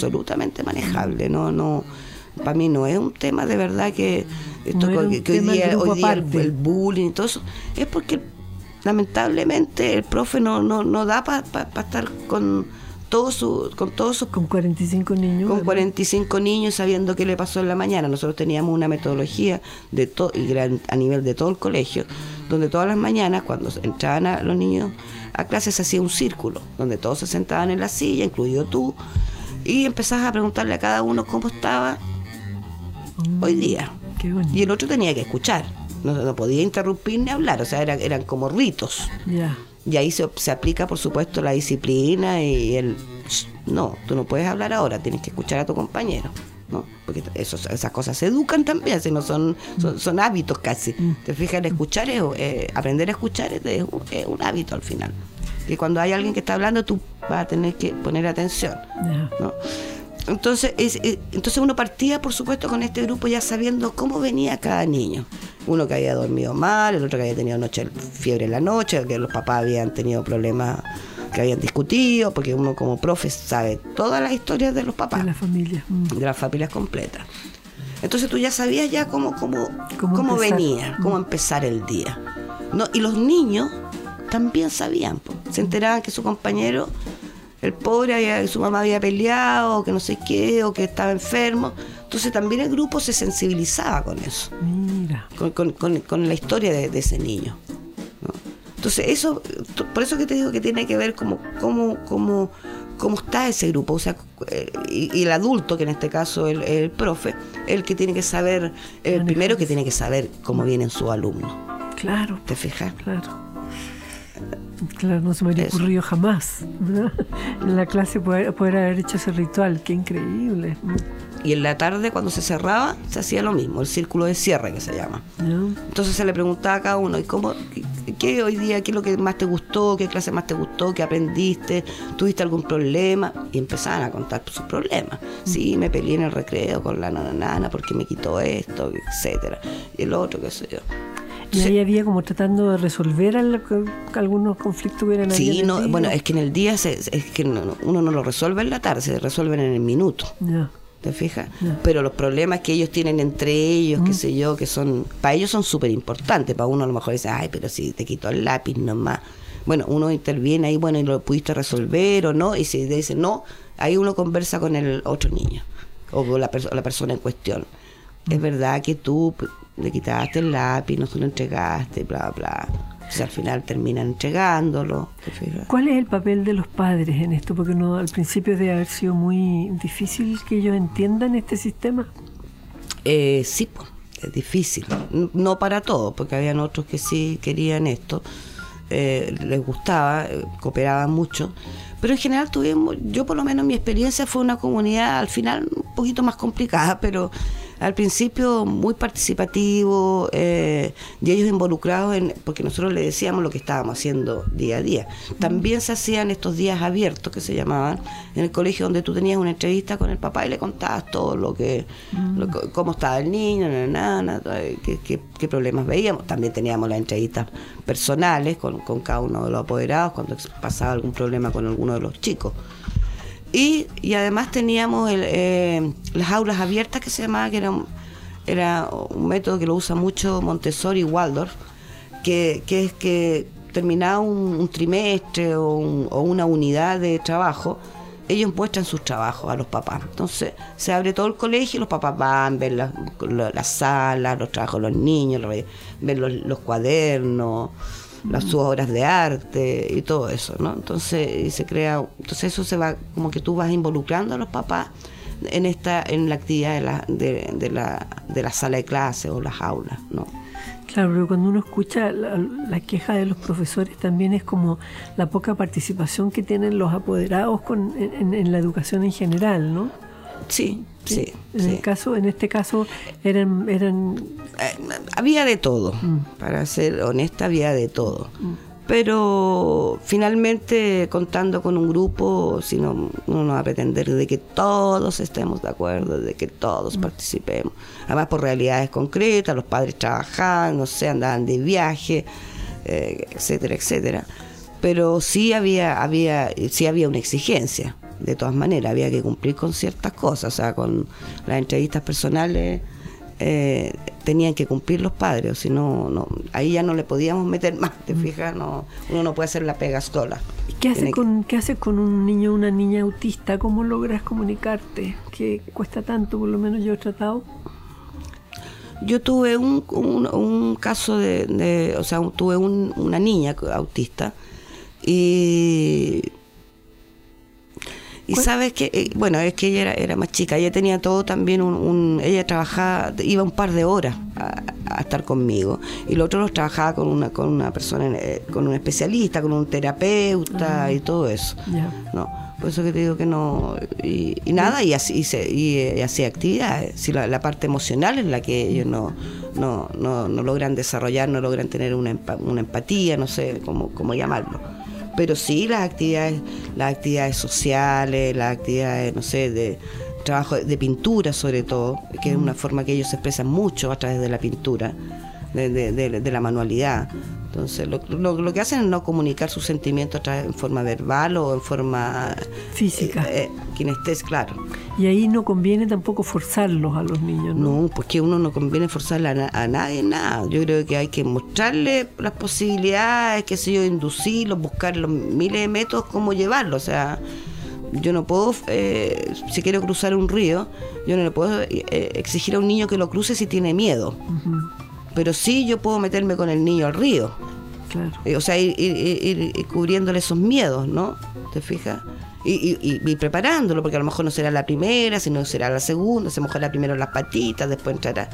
no, para mí no es un tema de verdad que esto que hoy día el bullying y todo eso, es porque lamentablemente el profe no da para estar con todos sus... Con 45 niños. Con 45 niños sabiendo qué le pasó en la mañana. Nosotros teníamos una metodología a nivel de todo el colegio, donde todas las mañanas, cuando entraban los niños a clase, se hacía un círculo, donde todos se sentaban en la silla, incluido tú, y empezabas a preguntarle a cada uno cómo estaba hoy día. Qué bueno. Y el otro tenía que escuchar. No podía interrumpir ni hablar, o sea, eran como ritos. Yeah. Y ahí se aplica, por supuesto, la disciplina y no, tú no puedes hablar ahora, tienes que escuchar a tu compañero, ¿no? Porque esas cosas se educan también, si no son hábitos casi. Te fijas, el escuchar aprender a escuchar es un hábito al final. Que cuando hay alguien que está hablando, tú vas a tener que poner atención, ¿no? Entonces uno partía, por supuesto, con este grupo ya sabiendo cómo venía cada niño. Uno que había dormido mal, el otro que había tenido fiebre en la noche, que los papás habían tenido problemas, que habían discutido, porque uno como profe sabe todas las historias de los papás. De la familia. De las familias completas. Entonces tú ya sabías ya cómo venía, cómo empezar el día, ¿no? Y los niños también sabían, se enteraban que su compañero... El pobre, su mamá había peleado, o que no sé qué, o que estaba enfermo. Entonces también el grupo se sensibilizaba con eso. Mira. Con la historia de ese niño, ¿no? Entonces eso, por eso que te digo que tiene que ver cómo está ese grupo. O sea, y el adulto, que en este caso el profe, el que tiene que saber, el primero que tiene que saber cómo vienen sus alumnos. Claro. ¿Te fijas? Claro, no se me habría ocurrido jamás, ¿verdad? En la clase poder haber hecho ese ritual, qué increíble. Y en la tarde, cuando se cerraba, se hacía lo mismo, el círculo de cierre que se llama. Entonces se le preguntaba a cada uno, ¿y ¿qué hoy día, qué es lo que más te gustó? ¿Qué clase más te gustó? ¿Qué aprendiste? ¿Tuviste algún problema? Y empezaban a contar sus problemas. Sí, me peleé en el recreo con la nana porque me quitó esto, etcétera. Y el otro, qué sé yo. Y ahí había como tratando de resolver algunos conflictos que hubieran habido. Sí, no, bueno, es que en el día es que uno no lo resuelve en la tarde, se resuelven en el minuto. Ya. ¿Te fijas? Ya. Pero los problemas que ellos tienen entre ellos, qué sé yo, que son, para ellos son súper importantes. Para uno a lo mejor dice, ay, pero si te quitó el lápiz nomás. Bueno, uno interviene ahí, bueno, y lo pudiste resolver o no, y si dice no, ahí uno conversa con el otro niño o con la persona en cuestión. Es verdad que tú le quitaste el lápiz, no se lo entregaste, bla, bla. O sea, al final terminan entregándolo. ¿Te fijas? ¿Cuál es el papel de los padres en esto? Porque no, al principio debe haber sido muy difícil que ellos entiendan este sistema. Sí, pues, es difícil. No para todos, porque habían otros que sí querían esto, les gustaba, cooperaban mucho. Pero en general yo por lo menos mi experiencia fue una comunidad al final un poquito más complicada, pero al principio muy participativo, y ellos involucrados porque nosotros les decíamos lo que estábamos haciendo día a día. También se hacían estos días abiertos que se llamaban en el colegio, donde tú tenías una entrevista con el papá y le contabas todo cómo estaba el niño, qué problemas veíamos. También teníamos las entrevistas personales con cada uno de los apoderados cuando pasaba algún problema con alguno de los chicos. Y además teníamos las aulas abiertas, que se llamaba, que era un método que lo usa mucho Montessori y Waldorf, que es que terminado un trimestre o una unidad de trabajo, ellos muestran sus trabajos a los papás. Entonces se abre todo el colegio y los papás van, ven las salas, los trabajos de los niños, ven los cuadernos, sus obras de arte y todo eso, ¿no? Entonces eso se va, como que tú vas involucrando a los papás en la actividad de la sala de clase o las aulas, ¿no? Claro, pero cuando uno escucha la queja de los profesores también es como la poca participación que tienen los apoderados en la educación en general, ¿no? Sí. En este caso eran había de todo, para ser honesta, había de todo. Pero finalmente, contando con un grupo, si no, uno no va a pretender de que todos estemos de acuerdo, de que todos participemos. Además, por realidades concretas, los padres trabajaban, no sé, andaban de viaje, etcétera, etcétera. Pero sí había una exigencia. De todas maneras, había que cumplir con ciertas cosas, o sea, con las entrevistas personales tenían que cumplir los padres, o si no, ahí ya no le podíamos meter más, ¿te fijas? No, uno no puede hacer la pega sola. ¿Qué haces con un niño o una niña autista? ¿Cómo logras comunicarte? ¿Qué cuesta tanto? Por lo menos yo he tratado. Yo tuve un caso tuve una niña autista y sabes que, es que ella era más chica, ella tenía todo también, ella trabajaba, iba un par de horas a estar conmigo, y lo otro los trabajaba con una persona, con un especialista, con un terapeuta y todo eso. Yeah. No, por eso que te digo que no, y nada, y hacía actividades. Si la parte emocional es la que ellos no logran desarrollar, no logran tener una empatía, no sé cómo llamarlo. Pero sí las actividades sociales, las actividades, no sé, de trabajo de pintura sobre todo, que es una forma que ellos se expresan mucho a través de la pintura, de la manualidad. Entonces lo que hacen es no comunicar sus sentimientos en forma verbal o en forma física, kinestésica, claro. Y ahí no conviene tampoco forzarlos a los niños, ¿no? No, pues que uno no conviene forzarle a nadie nada. Yo creo que hay que mostrarle las posibilidades, qué sé yo, inducirlos, buscar los miles de métodos cómo llevarlo. O sea, yo no puedo, si quiero cruzar un río, yo no le puedo exigir a un niño que lo cruce si tiene miedo. Uh-huh. Pero sí yo puedo meterme con el niño al río. Claro. O sea, ir cubriéndole esos miedos, ¿no? ¿Te fijas? Y preparándolo, porque a lo mejor no será la primera, sino será la segunda, se mojará primero las patitas, después entrará.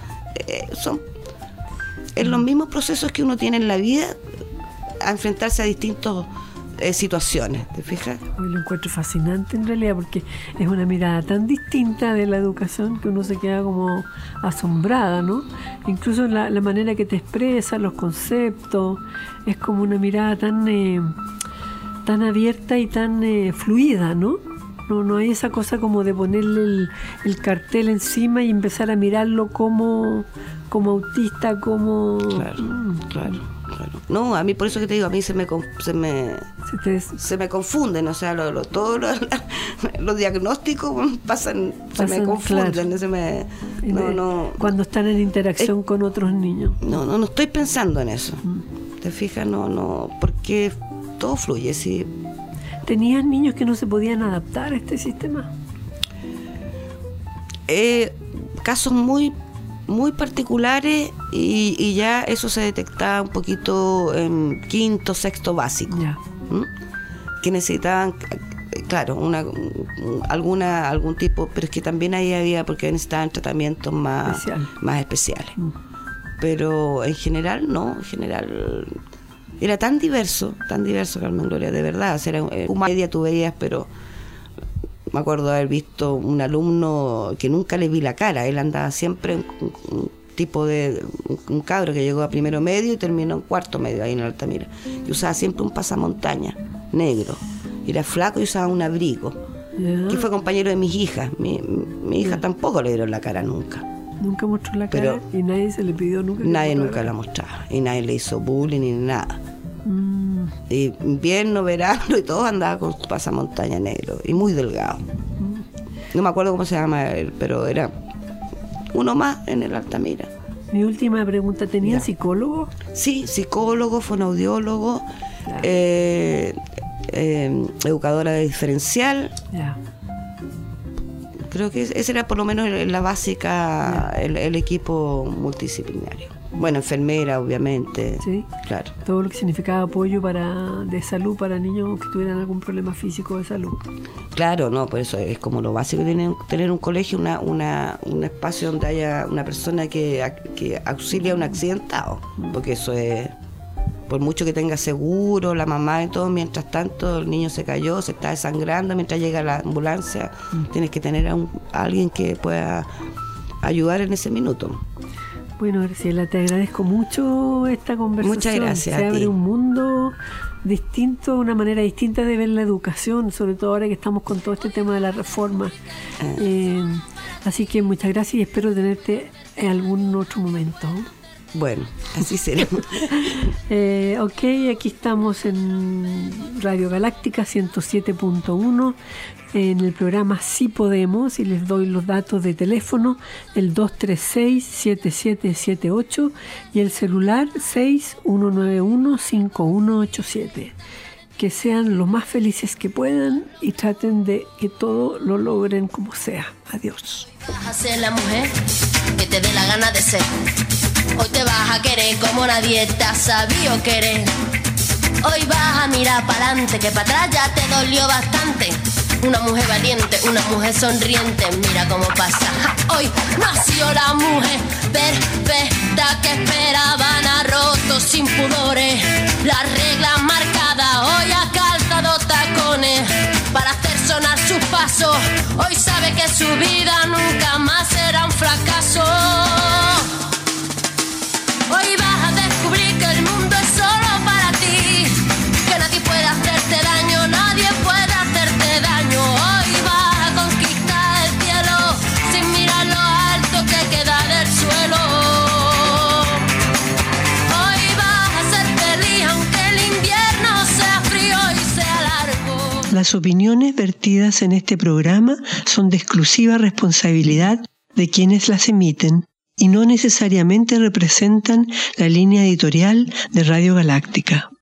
Es los mismos procesos que uno tiene en la vida, a enfrentarse a distintos situaciones, ¿te fijas? Hoy lo encuentro fascinante en realidad, porque es una mirada tan distinta de la educación que uno se queda como asombrada, ¿no? Incluso la manera que te expresa, los conceptos, es como una mirada tan abierta y tan fluida, ¿no? No hay esa cosa como de ponerle el cartel encima y empezar a mirarlo como autista, como... Claro. No, a mí por eso que te digo, a mí se me confunden, o sea, todos los diagnósticos pasan, se me confunden, claro. Cuando están en interacción con otros niños. No estoy pensando en eso. ¿Te fijas? No, porque todo fluye, sí. ¿Tenías niños que no se podían adaptar a este sistema? Casos muy particulares y ya eso se detectaba un poquito en quinto, sexto básico. Yeah. Que necesitaban, claro, algún tipo, pero es que también ahí había, porque necesitaban tratamientos más especiales. Pero en general no, era tan diverso, Carmen Gloria, de verdad. O sea, era una media tú veías, pero me acuerdo de haber visto un alumno que nunca le vi la cara. Él andaba siempre un cabro que llegó a primero medio y terminó en cuarto medio ahí en Altamira. Y usaba siempre un pasamontaña negro. Era flaco y usaba un abrigo. Que fue compañero de mis hijas. Mi hija tampoco le dieron la cara nunca. Nunca mostró la cara, pero y nadie se le pidió nunca. Nadie nunca la mostraba y nadie le hizo bullying ni nada. Y invierno, verano y todo andaba con pasamontaña negro y muy delgado. No me acuerdo cómo se llama él, pero era uno más en el Altamira. Mi última pregunta, ¿tenía psicólogo? Sí, psicólogo, fonoaudiólogo, claro. Educadora de diferencial. Ya. Creo que ese era por lo menos la básica, el equipo multidisciplinario. Bueno, enfermera, obviamente. Sí, claro. Todo lo que significaba apoyo de salud para niños que tuvieran algún problema físico de salud. Claro, no, por eso es como lo básico, tener un colegio, un espacio donde haya una persona que auxilia a un accidentado, porque eso es... Por mucho que tenga seguro, la mamá y todo, mientras tanto el niño se cayó, se está desangrando, mientras llega la ambulancia, tienes que tener a alguien que pueda ayudar en ese minuto. Bueno, Graciela, te agradezco mucho esta conversación. Muchas gracias. Se abre un mundo distinto, una manera distinta de ver la educación, sobre todo ahora que estamos con todo este tema de la reforma. Así que muchas gracias y espero tenerte en algún otro momento. Bueno, así será. Ok, aquí estamos en Radio Galáctica 107.1 en el programa Sí Podemos y les doy los datos de teléfono, el 236-7778 y el celular 6191-5187. Que sean lo más felices que puedan y traten de que todo lo logren como sea. Adiós. Vas a ser la mujer que te dé la gana de ser. Hoy te vas a querer como nadie te ha sabido querer. Hoy vas a mirar para adelante, que para atrás ya te dolió bastante. Una mujer valiente, una mujer sonriente, mira cómo pasa. Hoy nació la mujer perfecta que esperaban, ha roto sin pudores las reglas marcadas. Hoy ha calzado tacones para hacer sonar sus pasos. Hoy sabe que su vida nunca más será un fracaso. Hoy vas a descubrir que el mundo es solo para ti, que nadie puede hacerte daño, nadie puede hacerte daño. Hoy vas a conquistar el cielo sin mirar lo alto que queda del suelo. Hoy vas a ser feliz aunque el invierno sea frío y sea largo. Las opiniones vertidas en este programa son de exclusiva responsabilidad de quienes las emiten y no necesariamente representan la línea editorial de Radio Galáctica.